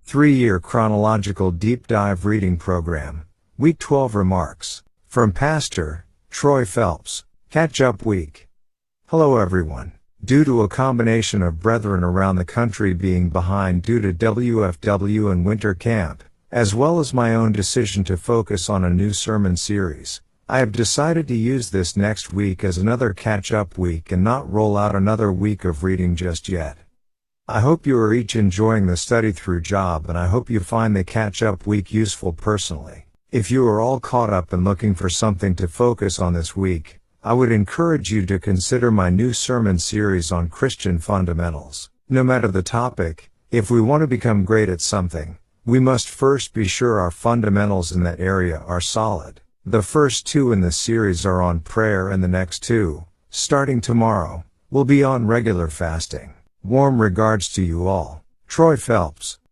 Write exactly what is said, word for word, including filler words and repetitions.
three-year chronological deep dive reading program, week twelve remarks, from Pastor Troy Phelps, catch-up week. Hello everyone. Due to a combination of brethren around the country being behind due to W F W and winter camp, as well as my own decision to focus on a new sermon series, I have decided to use this next week as another catch-up week and not roll out another week of reading just yet. I hope you are each enjoying the study through job, and I hope you find the catch-up week useful personally. If you are all caught up and looking for something to focus on this week, I would encourage you to consider my new sermon series on Christian fundamentals. No matter the topic, if we want to become great at something, we must first be sure our fundamentals in that area are solid. The first two in the series are on prayer, and the next two, starting tomorrow, will be on regular fasting. Warm regards to you all. Troy Phelps.